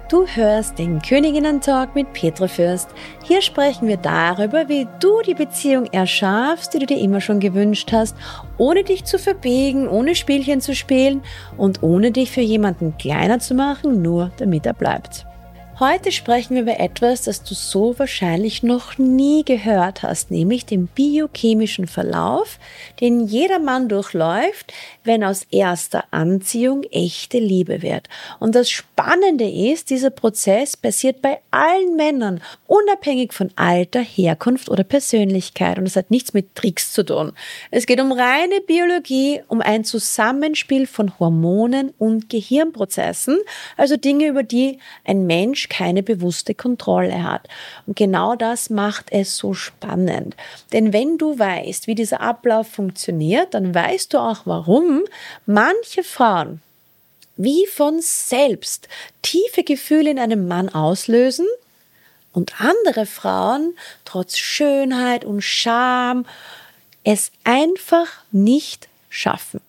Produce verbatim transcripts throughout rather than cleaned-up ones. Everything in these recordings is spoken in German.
Du hörst den Königinnen-Talk mit Petra Fürst. Hier sprechen wir darüber, wie du die Beziehung erschaffst, die du dir immer schon gewünscht hast, ohne dich zu verbiegen, ohne Spielchen zu spielen und ohne dich für jemanden kleiner zu machen, nur damit er bleibt. Heute sprechen wir über etwas, das du so wahrscheinlich noch nie gehört hast, nämlich den biochemischen Verlauf, den jeder Mann durchläuft, wenn aus erster Anziehung echte Liebe wird. Und das Spannende ist, dieser Prozess passiert bei allen Männern, unabhängig von Alter, Herkunft oder Persönlichkeit. Und es hat nichts mit Tricks zu tun. Es geht um reine Biologie, um ein Zusammenspiel von Hormonen und Gehirnprozessen, also Dinge, über die ein Mensch keine bewusste Kontrolle hat. Und genau das macht es so spannend. Denn wenn du weißt, wie dieser Ablauf funktioniert, dann weißt du auch, warum manche Frauen wie von selbst tiefe Gefühle in einem Mann auslösen und andere Frauen trotz Schönheit und Charme es einfach nicht schaffen.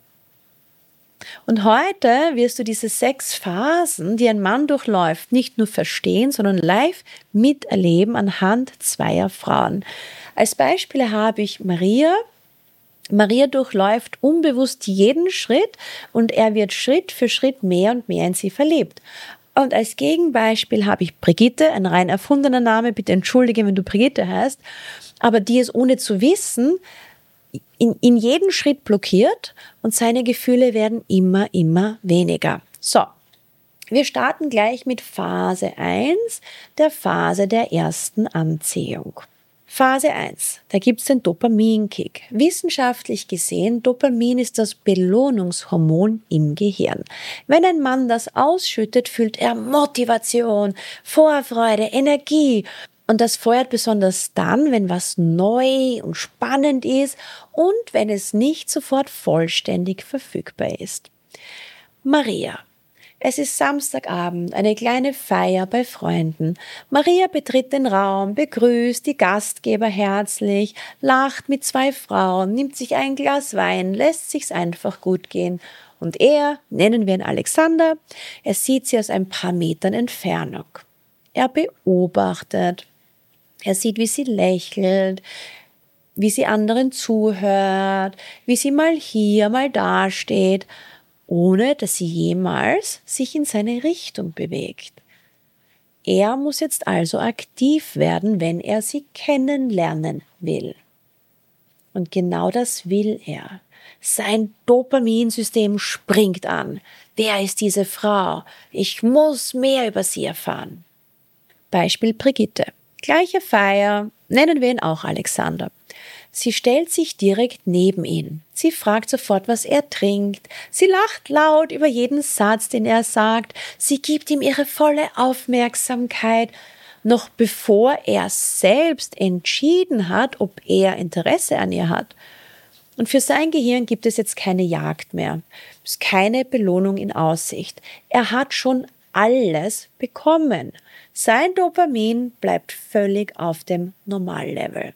Und heute wirst du diese sechs Phasen, die ein Mann durchläuft, nicht nur verstehen, sondern live miterleben anhand zweier Frauen. Als Beispiele habe ich Maria. Maria durchläuft unbewusst jeden Schritt und er wird Schritt für Schritt mehr und mehr in sie verliebt. Und als Gegenbeispiel habe ich Brigitte, ein rein erfundener Name, bitte entschuldige, wenn du Brigitte heißt, aber die es ohne zu wissen In, in jeden Schritt blockiert und seine Gefühle werden immer, immer weniger. So, wir starten gleich mit Phase eins, der Phase der ersten Anziehung. Phase eins, da gibt es den Dopaminkick. Wissenschaftlich gesehen, Dopamin ist das Belohnungshormon im Gehirn. Wenn ein Mann das ausschüttet, fühlt er Motivation, Vorfreude, Energie. Und das feuert besonders dann, wenn was neu und spannend ist und wenn es nicht sofort vollständig verfügbar ist. Maria. Es ist Samstagabend, eine kleine Feier bei Freunden. Maria betritt den Raum, begrüßt die Gastgeber herzlich, lacht mit zwei Frauen, nimmt sich ein Glas Wein, lässt sich's einfach gut gehen. Und er, nennen wir ihn Alexander, er sieht sie aus ein paar Metern Entfernung. Er beobachtet. Er sieht, wie sie lächelt, wie sie anderen zuhört, wie sie mal hier, mal da steht, ohne dass sie jemals sich in seine Richtung bewegt. Er muss jetzt also aktiv werden, wenn er sie kennenlernen will. Und genau das will er. Sein Dopaminsystem springt an. Wer ist diese Frau? Ich muss mehr über sie erfahren. Beispiel Brigitte. Gleiche Feier, nennen wir ihn auch Alexander. Sie stellt sich direkt neben ihn. Sie fragt sofort, was er trinkt. Sie lacht laut über jeden Satz, den er sagt. Sie gibt ihm ihre volle Aufmerksamkeit, noch bevor er selbst entschieden hat, ob er Interesse an ihr hat. Und für sein Gehirn gibt es jetzt keine Jagd mehr. Es ist keine Belohnung in Aussicht. Er hat schon alles bekommen. Sein Dopamin bleibt völlig auf dem Normallevel.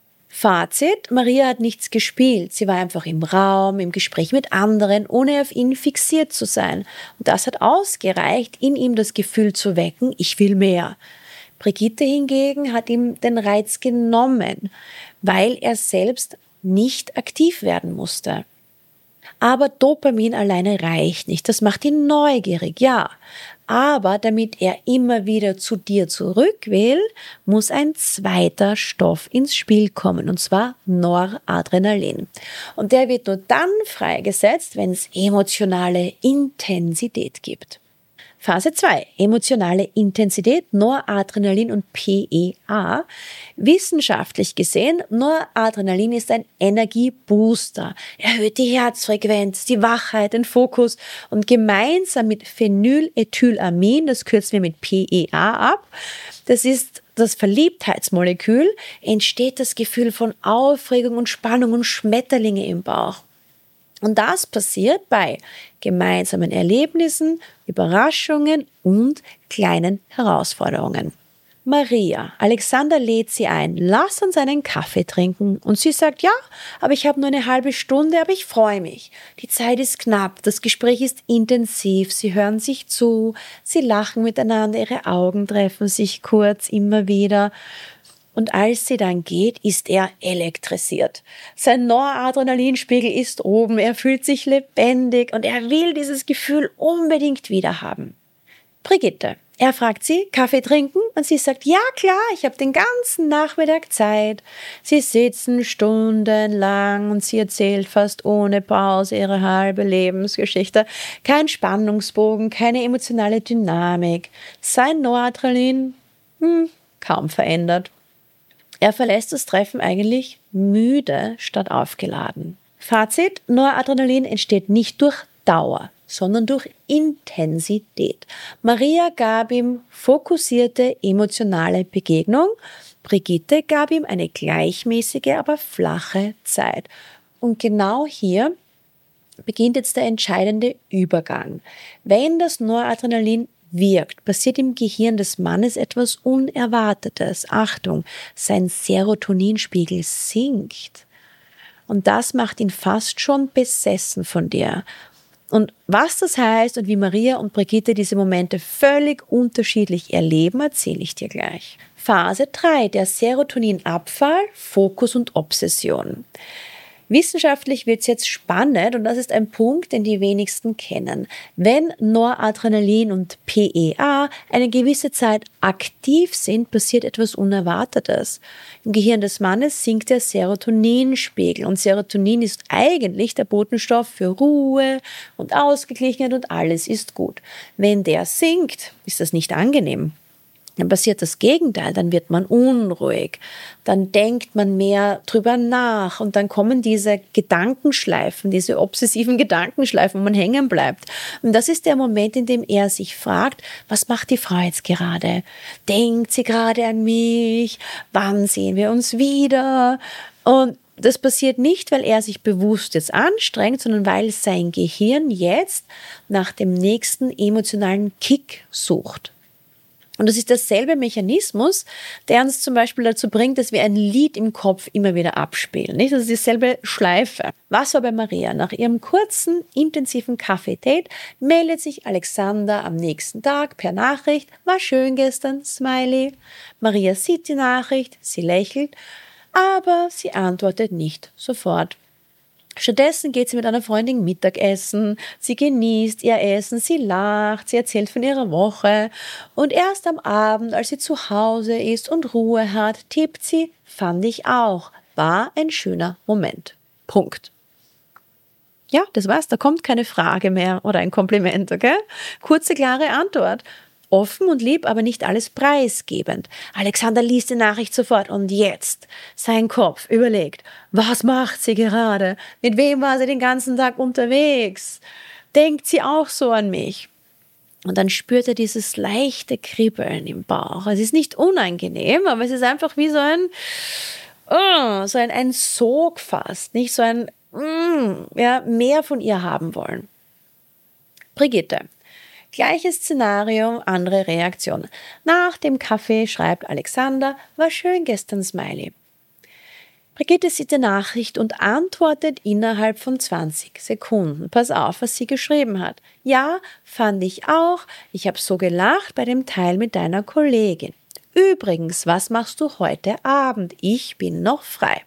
Fazit, Maria hat nichts gespielt. Sie war einfach im Raum, im Gespräch mit anderen, ohne auf ihn fixiert zu sein. Und das hat ausgereicht, in ihm das Gefühl zu wecken, ich will mehr. Brigitte hingegen hat ihm den Reiz genommen, weil er selbst nicht aktiv werden musste. Aber Dopamin alleine reicht nicht. Das macht ihn neugierig, ja. Aber damit er immer wieder zu dir zurück will, muss ein zweiter Stoff ins Spiel kommen, und zwar Noradrenalin. Und der wird nur dann freigesetzt, wenn es emotionale Intensität gibt. Phase zwei, emotionale Intensität, Noradrenalin und P E A. Wissenschaftlich gesehen, Noradrenalin ist ein Energiebooster, erhöht die Herzfrequenz, die Wachheit, den Fokus und gemeinsam mit Phenylethylamin, das kürzen wir mit P E A ab, das ist das Verliebtheitsmolekül, entsteht das Gefühl von Aufregung und Spannung und Schmetterlinge im Bauch. Und das passiert bei gemeinsamen Erlebnissen, Überraschungen und kleinen Herausforderungen. Maria, Alexander lädt sie ein, lass uns einen Kaffee trinken. Und sie sagt, ja, aber ich habe nur eine halbe Stunde, aber ich freue mich. Die Zeit ist knapp, das Gespräch ist intensiv, sie hören sich zu, sie lachen miteinander, ihre Augen treffen sich kurz, immer wieder. Und als sie dann geht, ist er elektrisiert. Sein Noradrenalinspiegel ist oben, er fühlt sich lebendig und er will dieses Gefühl unbedingt wieder haben. Brigitte. Er fragt sie, Kaffee trinken? Und sie sagt, ja klar, ich habe den ganzen Nachmittag Zeit. Sie sitzen stundenlang und sie erzählt fast ohne Pause ihre halbe Lebensgeschichte. Kein Spannungsbogen, keine emotionale Dynamik. Sein Noradrenalin, hm, kaum verändert. Er verlässt das Treffen eigentlich müde statt aufgeladen. Fazit, Noradrenalin entsteht nicht durch Dauer, sondern durch Intensität. Maria gab ihm fokussierte emotionale Begegnung. Brigitte gab ihm eine gleichmäßige, aber flache Zeit. Und genau hier beginnt jetzt der entscheidende Übergang. Wenn das Noradrenalin wirkt, passiert im Gehirn des Mannes etwas Unerwartetes. Achtung, sein Serotoninspiegel sinkt. Und das macht ihn fast schon besessen von dir. Und was das heißt und wie Maria und Brigitte diese Momente völlig unterschiedlich erleben, erzähle ich dir gleich. Phase drei, der Serotoninabfall, Fokus und Obsession. Wissenschaftlich wird es jetzt spannend und das ist ein Punkt, den die wenigsten kennen. Wenn Noradrenalin und P E A eine gewisse Zeit aktiv sind, passiert etwas Unerwartetes. Im Gehirn des Mannes sinkt der Serotoninspiegel und Serotonin ist eigentlich der Botenstoff für Ruhe und Ausgeglichenheit und alles ist gut. Wenn der sinkt, ist das nicht angenehm. Dann passiert das Gegenteil, dann wird man unruhig, dann denkt man mehr drüber nach und dann kommen diese Gedankenschleifen, diese obsessiven Gedankenschleifen, wo man hängen bleibt. Und das ist der Moment, in dem er sich fragt, was macht die Frau jetzt gerade? Denkt sie gerade an mich? Wann sehen wir uns wieder? Und das passiert nicht, weil er sich bewusst jetzt anstrengt, sondern weil sein Gehirn jetzt nach dem nächsten emotionalen Kick sucht. Und das ist derselbe Mechanismus, der uns zum Beispiel dazu bringt, dass wir ein Lied im Kopf immer wieder abspielen. Nicht? Das ist dieselbe Schleife. Was war bei Maria? Nach ihrem kurzen, intensiven Kaffee-Date meldet sich Alexander am nächsten Tag per Nachricht. War schön gestern, Smiley. Maria sieht die Nachricht, sie lächelt, aber sie antwortet nicht sofort. Stattdessen geht sie mit einer Freundin Mittagessen, sie genießt ihr Essen, sie lacht, sie erzählt von ihrer Woche und erst am Abend, als sie zu Hause ist und Ruhe hat, tippt sie, fand ich auch, war ein schöner Moment. Punkt. Ja, das war's, da kommt keine Frage mehr oder ein Kompliment, okay? Kurze, klare Antwort. Offen und lieb, aber nicht alles preisgebend. Alexander liest die Nachricht sofort und jetzt sein Kopf überlegt, was macht sie gerade? Mit wem war sie den ganzen Tag unterwegs? Denkt sie auch so an mich? Und dann spürt er dieses leichte Kribbeln im Bauch. Es ist nicht unangenehm, aber es ist einfach wie so ein, oh, so ein, ein Sog fast, nicht so ein, mm, ja, mehr von ihr haben wollen. Brigitte. Gleiches Szenario, andere Reaktion. Nach dem Kaffee schreibt Alexander, war schön gestern, Smiley. Brigitte sieht die Nachricht und antwortet innerhalb von zwanzig Sekunden. Pass auf, was sie geschrieben hat. Ja, fand ich auch. Ich habe so gelacht bei dem Teil mit deiner Kollegin. Übrigens, was machst du heute Abend? Ich bin noch frei.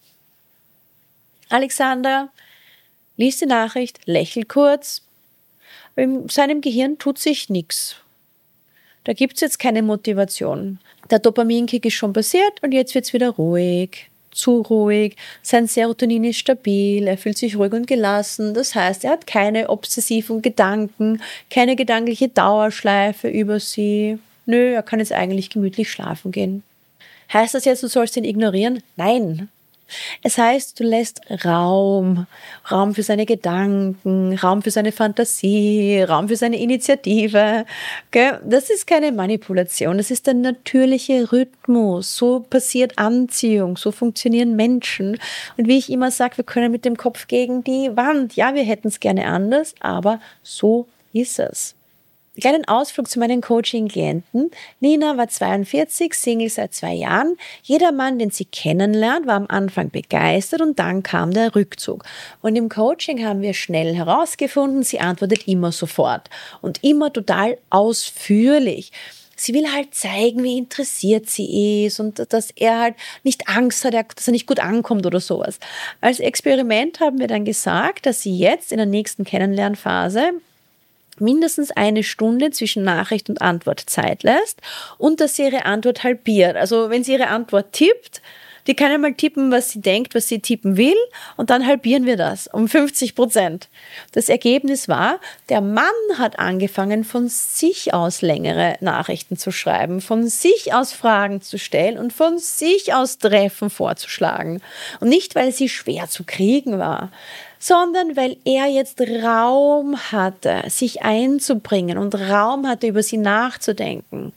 Alexander liest die Nachricht, lächelt kurz. In seinem Gehirn tut sich nichts. Da gibt es jetzt keine Motivation. Der Dopaminkick ist schon passiert und jetzt wird es wieder ruhig, zu ruhig. Sein Serotonin ist stabil, er fühlt sich ruhig und gelassen. Das heißt, er hat keine obsessiven Gedanken, keine gedankliche Dauerschleife über sie. Nö, er kann jetzt eigentlich gemütlich schlafen gehen. Heißt das jetzt, du sollst ihn ignorieren? Nein. Es heißt, du lässt Raum, Raum für seine Gedanken, Raum für seine Fantasie, Raum für seine Initiative. Okay? Das ist keine Manipulation, das ist der natürliche Rhythmus. So passiert Anziehung, so funktionieren Menschen. Und wie ich immer sage, wir können mit dem Kopf gegen die Wand. Ja, wir hätten es gerne anders, aber so ist es. kleinen Ausflug zu meinen Coaching-Klienten. Nina war zweiundvierzig, Single seit zwei Jahren. Jeder Mann, den sie kennenlernt, war am Anfang begeistert und dann kam der Rückzug. Und im Coaching haben wir schnell herausgefunden, sie antwortet immer sofort und immer total ausführlich. Sie will halt zeigen, wie interessiert sie ist und dass er halt nicht Angst hat, dass er nicht gut ankommt oder sowas. Als Experiment haben wir dann gesagt, dass sie jetzt in der nächsten Kennenlernphase mindestens eine Stunde zwischen Nachricht und Antwort Zeit lässt und dass sie ihre Antwort halbiert. Also wenn sie ihre Antwort tippt, die kann einmal tippen, was sie denkt, was sie tippen will und dann halbieren wir das um fünfzig Prozent. Das Ergebnis war, der Mann hat angefangen, von sich aus längere Nachrichten zu schreiben, von sich aus Fragen zu stellen und von sich aus Treffen vorzuschlagen. Und nicht, weil sie schwer zu kriegen war, sondern weil er jetzt Raum hatte, sich einzubringen und Raum hatte, über sie nachzudenken.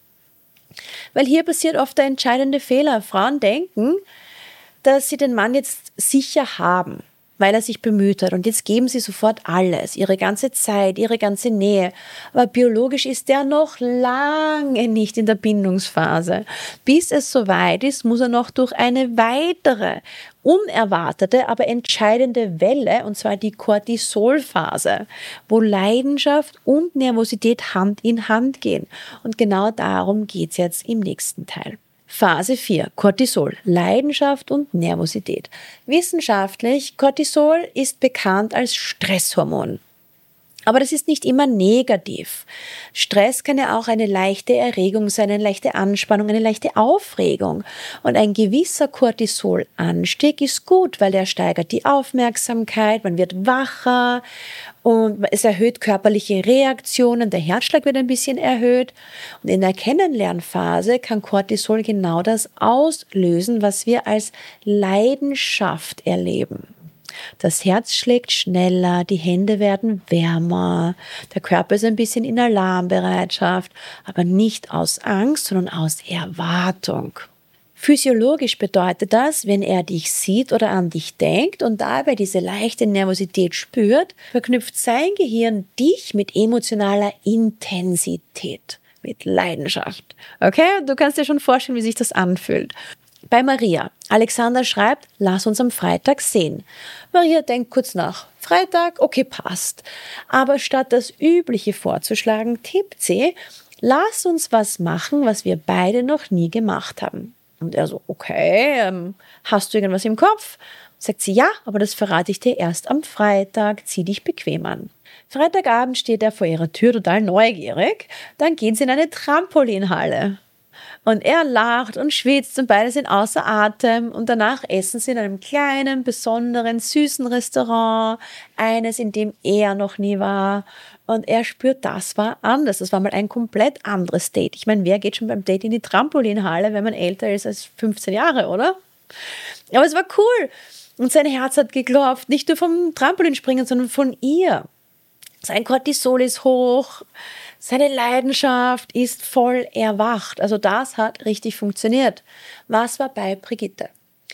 Weil hier passiert oft der entscheidende Fehler. Frauen denken, dass sie den Mann jetzt sicher haben, weil er sich bemüht hat. Und jetzt geben sie sofort alles, ihre ganze Zeit, ihre ganze Nähe. Aber biologisch ist der noch lange nicht in der Bindungsphase. Bis es soweit ist, muss er noch durch eine weitere, unerwartete, aber entscheidende Welle, und zwar die Cortisolphase, wo Leidenschaft und Nervosität Hand in Hand gehen. Und genau darum geht es jetzt im nächsten Teil. Phase vier, Cortisol, Leidenschaft und Nervosität. Wissenschaftlich, Cortisol ist bekannt als Stresshormon. Aber das ist nicht immer negativ. Stress kann ja auch eine leichte Erregung sein, eine leichte Anspannung, eine leichte Aufregung. Und ein gewisser Cortisolanstieg ist gut, weil der steigert die Aufmerksamkeit, man wird wacher und es erhöht körperliche Reaktionen, der Herzschlag wird ein bisschen erhöht. Und in der Kennenlernphase kann Cortisol genau das auslösen, was wir als Leidenschaft erleben. Das Herz schlägt schneller, die Hände werden wärmer, der Körper ist ein bisschen in Alarmbereitschaft, aber nicht aus Angst, sondern aus Erwartung. Physiologisch bedeutet das, wenn er dich sieht oder an dich denkt und dabei diese leichte Nervosität spürt, verknüpft sein Gehirn dich mit emotionaler Intensität, mit Leidenschaft. Okay, du kannst dir schon vorstellen, wie sich das anfühlt. Bei Maria. Alexander schreibt, lass uns am Freitag sehen. Maria denkt kurz nach. Freitag, okay, passt. Aber statt das Übliche vorzuschlagen, tippt sie, lass uns was machen, was wir beide noch nie gemacht haben. Und er so, okay, ähm, hast du irgendwas im Kopf? Sagt sie, ja, aber das verrate ich dir erst am Freitag, zieh dich bequem an. Freitagabend steht er vor ihrer Tür total neugierig, dann gehen sie in eine Trampolinhalle. Und er lacht und schwitzt und beide sind außer Atem und danach essen sie in einem kleinen, besonderen, süßen Restaurant, eines, in dem er noch nie war. Und er spürt, das war anders. Das war mal ein komplett anderes Date. Ich meine, wer geht schon beim Date in die Trampolinhalle, wenn man älter ist als fünfzehn Jahre, oder? Aber es war cool. Und sein Herz hat geklopft, nicht nur vom Trampolinspringen, sondern von ihr. Sein Cortisol ist hoch. Seine Leidenschaft ist voll erwacht. Also das hat richtig funktioniert. Was war bei Brigitte?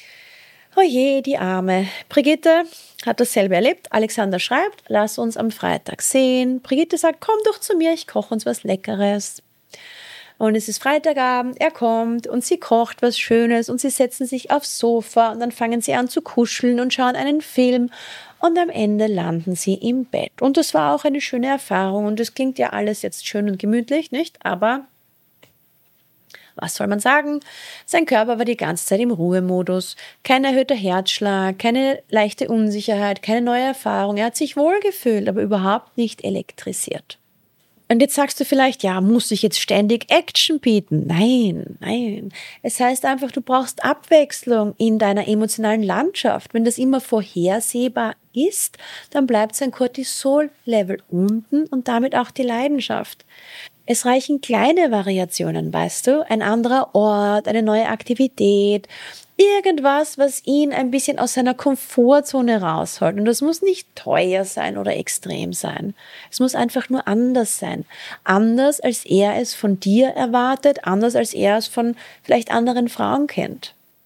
Oh je, die Arme. Brigitte hat dasselbe erlebt. Alexander schreibt, lass uns am Freitag sehen. Brigitte sagt, komm doch zu mir, ich koche uns was Leckeres. Und es ist Freitagabend, er kommt und sie kocht was Schönes und sie setzen sich aufs Sofa und dann fangen sie an zu kuscheln und schauen einen Film und am Ende landen sie im Bett. Und das war auch eine schöne Erfahrung und das klingt ja alles jetzt schön und gemütlich, nicht? Aber was soll man sagen? Sein Körper war die ganze Zeit im Ruhemodus. Kein erhöhter Herzschlag, keine leichte Unsicherheit, keine neue Erfahrung. Er hat sich wohlgefühlt, aber überhaupt nicht elektrisiert. Und jetzt sagst du vielleicht, ja, muss ich jetzt ständig Action bieten? Nein, nein. Es heißt einfach, du brauchst Abwechslung in deiner emotionalen Landschaft. Wenn das immer vorhersehbar ist, dann bleibt sein Cortisol-Level unten und damit auch die Leidenschaft. Es reichen kleine Variationen, weißt du, ein anderer Ort, eine neue Aktivität, irgendwas, was ihn ein bisschen aus seiner Komfortzone rausholt. Und das muss nicht teuer sein oder extrem sein. Es muss einfach nur anders sein. Anders, als er es von dir erwartet, anders, als er es von vielleicht anderen Frauen kennt.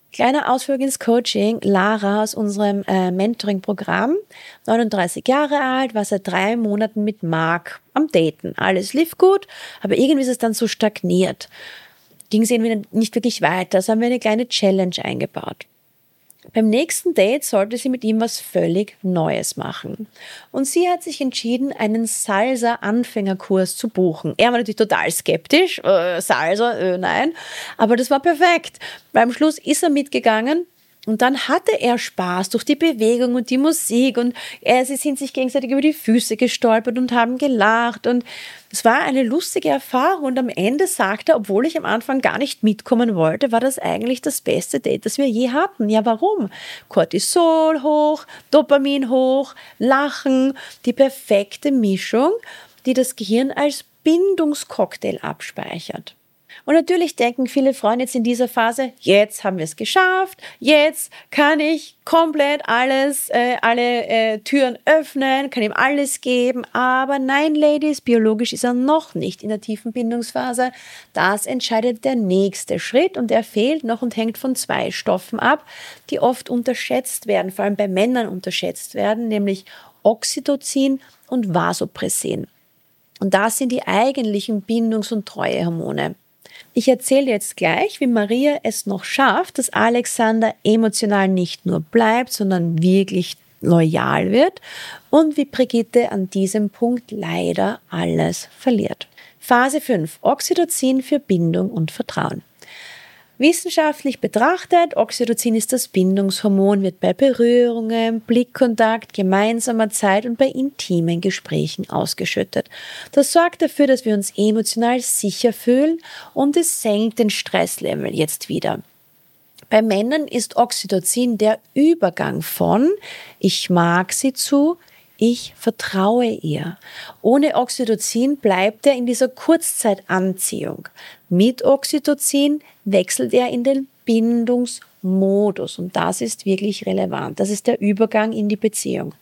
Kleiner Ausflug ins Coaching. Lara aus unserem äh, Mentoring-Programm, neununddreißig Jahre alt, war seit drei Monaten mit Marc am Daten. Alles lief gut, aber irgendwie ist es dann so stagniert. Ging es irgendwie nicht wirklich weiter. Also haben wir eine kleine Challenge eingebaut. Beim nächsten Date sollte sie mit ihm was völlig Neues machen. Und sie hat sich entschieden, einen Salsa-Anfängerkurs zu buchen. Er war natürlich total skeptisch. Äh, Salsa, äh, nein. Aber das war perfekt. Beim Schluss ist er mitgegangen. Und dann hatte er Spaß durch die Bewegung und die Musik und er, sie sind sich gegenseitig über die Füße gestolpert und haben gelacht und es war eine lustige Erfahrung und am Ende sagte er, obwohl ich am Anfang gar nicht mitkommen wollte, war das eigentlich das beste Date, das wir je hatten. Ja, warum? Cortisol hoch, Dopamin hoch, Lachen, die perfekte Mischung, die das Gehirn als Bindungscocktail abspeichert. Und natürlich denken viele Frauen jetzt in dieser Phase, jetzt haben wir es geschafft, jetzt kann ich komplett alles, äh, alle äh, Türen öffnen, kann ihm alles geben. Aber nein, Ladies, biologisch ist er noch nicht in der tiefen Bindungsphase. Das entscheidet der nächste Schritt und der fehlt noch und hängt von zwei Stoffen ab, die oft unterschätzt werden, vor allem bei Männern unterschätzt werden, nämlich Oxytocin und Vasopressin. Und das sind die eigentlichen Bindungs- und Treuehormone. Ich erzähle jetzt gleich, wie Maria es noch schafft, dass Alexander emotional nicht nur bleibt, sondern wirklich loyal wird und wie Brigitte an diesem Punkt leider alles verliert. Phase fünf. Oxytocin für Bindung und Vertrauen. Wissenschaftlich betrachtet, Oxytocin ist das Bindungshormon, wird bei Berührungen, Blickkontakt, gemeinsamer Zeit und bei intimen Gesprächen ausgeschüttet. Das sorgt dafür, dass wir uns emotional sicher fühlen und es senkt den Stresslevel jetzt wieder. Bei Männern ist Oxytocin der Übergang von ich mag sie zu ich vertraue ihr. Ohne Oxytocin bleibt er in dieser Kurzzeitanziehung. Mit Oxytocin wechselt er in den Bindungsmodus und das ist wirklich relevant. Das ist der Übergang in die Beziehung.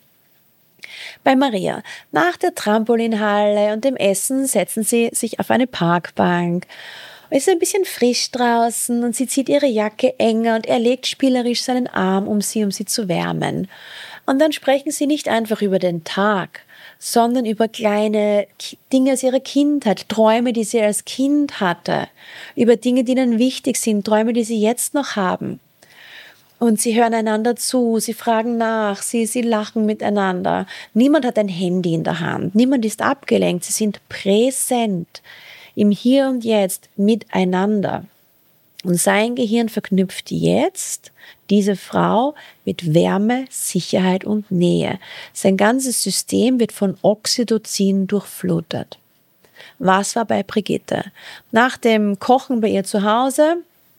Bei Maria, nach der Trampolinhalle und dem Essen setzen sie sich auf eine Parkbank. Es ist ein bisschen frisch draußen und sie zieht ihre Jacke enger und er legt spielerisch seinen Arm um sie, um sie zu wärmen. Und dann sprechen sie nicht einfach über den Tag, sondern über kleine Dinge aus ihrer Kindheit, Träume, die sie als Kind hatte, über Dinge, die ihnen wichtig sind, Träume, die sie jetzt noch haben. Und sie hören einander zu, sie fragen nach, sie, sie lachen miteinander. Niemand hat ein Handy in der Hand, niemand ist abgelenkt, sie sind präsent im Hier und Jetzt miteinander. Und sein Gehirn verknüpft jetzt diese Frau mit Wärme, Sicherheit und Nähe. Sein ganzes System wird von Oxytocin durchflutet. Was war bei Brigitte? Nach dem Kochen bei ihr zu Hause,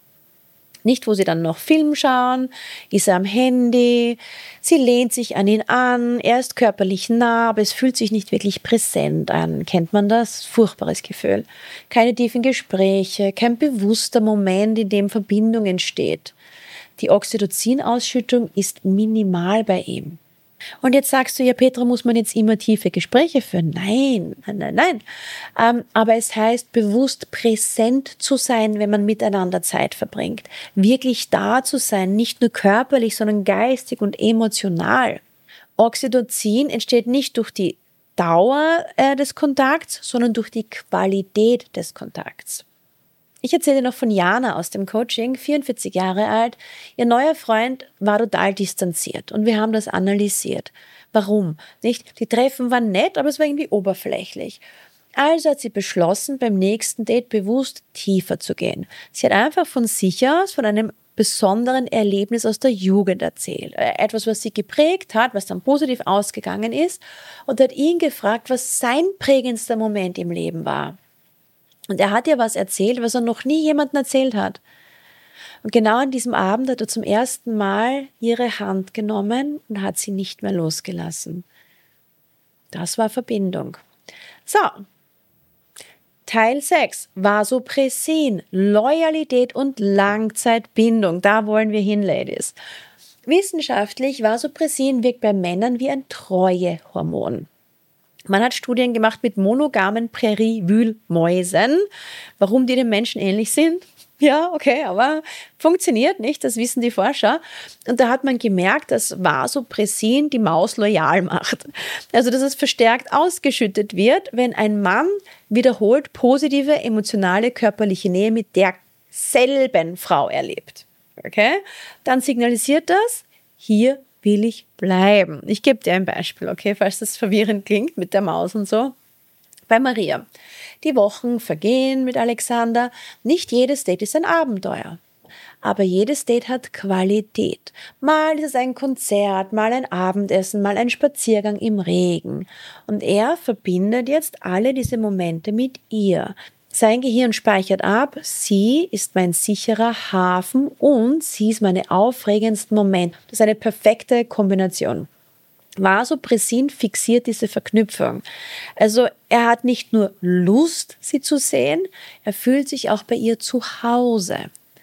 nicht wo sie dann noch Film schauen, ist er am Handy, sie lehnt sich an ihn an, er ist körperlich nah, aber es fühlt sich nicht wirklich präsent an. Kennt man das? Furchtbares Gefühl. Keine tiefen Gespräche, kein bewusster Moment, in dem Verbindung entsteht. Die Oxytocin-Ausschüttung ist minimal bei ihm. Und jetzt sagst du, ja Petra, muss man jetzt immer tiefe Gespräche führen? Nein, nein, nein, nein. Ähm, aber es heißt, bewusst präsent zu sein, wenn man miteinander Zeit verbringt. Wirklich da zu sein, nicht nur körperlich, sondern geistig und emotional. Oxytocin entsteht nicht durch die Dauer äh, des Kontakts, sondern durch die Qualität des Kontakts. Ich erzähle noch von Jana aus dem Coaching, vierundvierzig Jahre alt. Ihr neuer Freund war total distanziert und wir haben das analysiert. Warum? Nicht? Die Treffen waren nett, aber es war irgendwie oberflächlich. Also hat sie beschlossen, beim nächsten Date bewusst tiefer zu gehen. Sie hat einfach von sich aus, von einem besonderen Erlebnis aus der Jugend erzählt. Etwas, was sie geprägt hat, was dann positiv ausgegangen ist und hat ihn gefragt, was sein prägendster Moment im Leben war. Und er hat ihr was erzählt, was er noch nie jemandem erzählt hat. Und genau an diesem Abend hat er zum ersten Mal ihre Hand genommen und hat sie nicht mehr losgelassen. Das war Verbindung. So, Teil sechs, Vasopressin, Loyalität und Langzeitbindung. Da wollen wir hin, Ladies. Wissenschaftlich, Vasopressin wirkt bei Männern wie ein Treuehormon. Man hat Studien gemacht mit monogamen Präriewühlmäusen, warum die den Menschen ähnlich sind. Ja, okay, aber funktioniert nicht, das wissen die Forscher. Und da hat man gemerkt, dass Vasopressin die Maus loyal macht. Also, dass es verstärkt ausgeschüttet wird, wenn ein Mann wiederholt positive emotionale körperliche Nähe mit derselben Frau erlebt. Okay? Dann signalisiert das, hier will ich bleiben. Ich gebe dir ein Beispiel, okay, falls das verwirrend klingt mit der Maus und so. Bei Maria. Die Wochen vergehen mit Alexander. Nicht jedes Date ist ein Abenteuer. Aber jedes Date hat Qualität. Mal ist es ein Konzert, mal ein Abendessen, mal ein Spaziergang im Regen. Und er verbindet jetzt alle diese Momente mit ihr. Sein Gehirn speichert ab, sie ist mein sicherer Hafen und sie ist meine aufregendsten Momente. Das ist eine perfekte Kombination. Vasopressin fixiert diese Verknüpfung. Also er hat nicht nur Lust, sie zu sehen, er fühlt sich auch bei ihr zu Hause.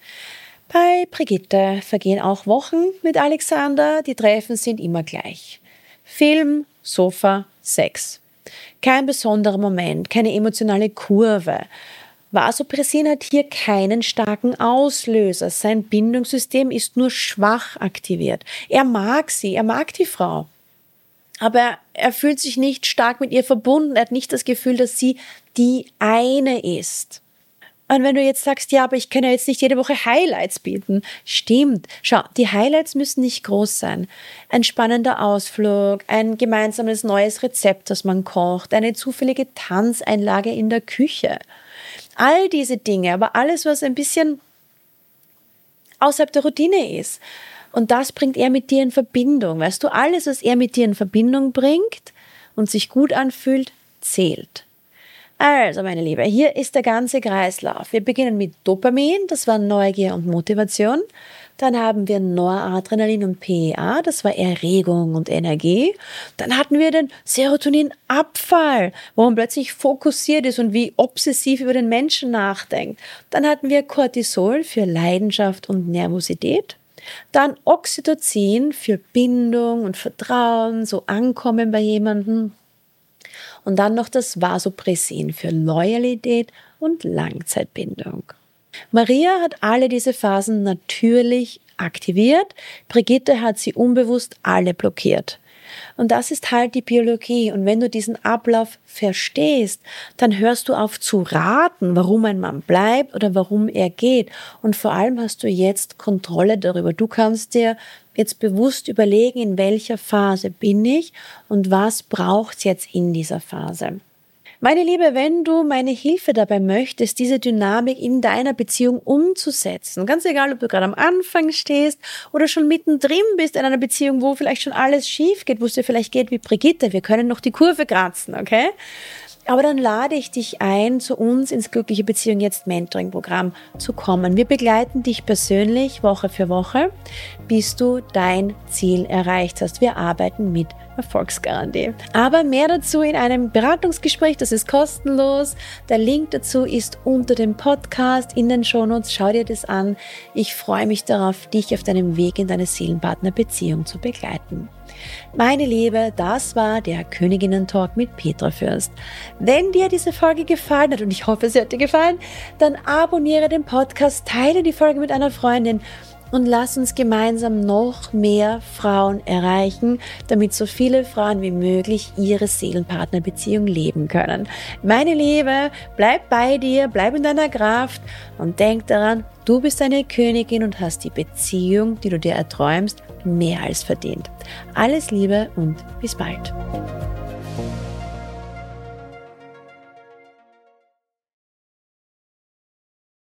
Bei Brigitte vergehen auch Wochen mit Alexander, die Treffen sind immer gleich. Film, Sofa, Sex. Kein besonderer Moment, keine emotionale Kurve. Vasopressin hat hier keinen starken Auslöser. Sein Bindungssystem ist nur schwach aktiviert. Er mag sie, er mag die Frau. Aber er fühlt sich nicht stark mit ihr verbunden. Er hat nicht das Gefühl, dass sie die eine ist. Und wenn du jetzt sagst, ja, aber ich kann ja jetzt nicht jede Woche Highlights bieten. Stimmt. Schau, die Highlights müssen nicht groß sein. Ein spannender Ausflug, ein gemeinsames neues Rezept, das man kocht, eine zufällige Tanzeinlage in der Küche. All diese Dinge, aber alles, was ein bisschen außerhalb der Routine ist. Und das bringt er mit dir in Verbindung. Weißt du, alles, was er mit dir in Verbindung bringt und sich gut anfühlt, zählt. Also, meine Liebe, hier ist der ganze Kreislauf. Wir beginnen mit Dopamin, das war Neugier und Motivation. Dann haben wir Noradrenalin und P E A, das war Erregung und Energie. Dann hatten wir den Serotoninabfall, wo man plötzlich fokussiert ist und wie obsessiv über den Menschen nachdenkt. Dann hatten wir Cortisol für Leidenschaft und Nervosität. Dann Oxytocin für Bindung und Vertrauen, so ankommen bei jemandem. Und dann noch das Vasopressin für Loyalität und Langzeitbindung. Maria hat alle diese Phasen natürlich aktiviert, Brigitte hat sie unbewusst alle blockiert. Und das ist halt die Biologie. Und wenn du diesen Ablauf verstehst, dann hörst du auf zu raten, warum ein Mann bleibt oder warum er geht. Und vor allem hast du jetzt Kontrolle darüber. Du kannst dir jetzt bewusst überlegen, in welcher Phase bin ich und was braucht es jetzt in dieser Phase. Meine Liebe, wenn du meine Hilfe dabei möchtest, diese Dynamik in deiner Beziehung umzusetzen, ganz egal, ob du gerade am Anfang stehst oder schon mittendrin bist in einer Beziehung, wo vielleicht schon alles schief geht, wo es dir vielleicht geht wie Brigitte, wir können noch die Kurve kratzen, okay? Aber dann lade ich dich ein, zu uns ins Glückliche Beziehung jetzt Mentoring-Programm zu kommen. Wir begleiten dich persönlich Woche für Woche, bis du dein Ziel erreicht hast. Wir arbeiten mit Erfolgsgarantie. Aber mehr dazu in einem Beratungsgespräch, das ist kostenlos. Der Link dazu ist unter dem Podcast in den Shownotes. Schau dir das an. Ich freue mich darauf, dich auf deinem Weg in deine Seelenpartnerbeziehung zu begleiten. Meine Liebe, das war der Königinnen-Talk mit Petra Fürst. Wenn dir diese Folge gefallen hat, und ich hoffe, sie hat dir gefallen, dann abonniere den Podcast, teile die Folge mit einer Freundin und lass uns gemeinsam noch mehr Frauen erreichen, damit so viele Frauen wie möglich ihre Seelenpartnerbeziehung leben können. Meine Liebe, bleib bei dir, bleib in deiner Kraft und denk daran, du bist eine Königin und hast die Beziehung, die du dir erträumst, mehr als verdient. Alles Liebe und bis bald.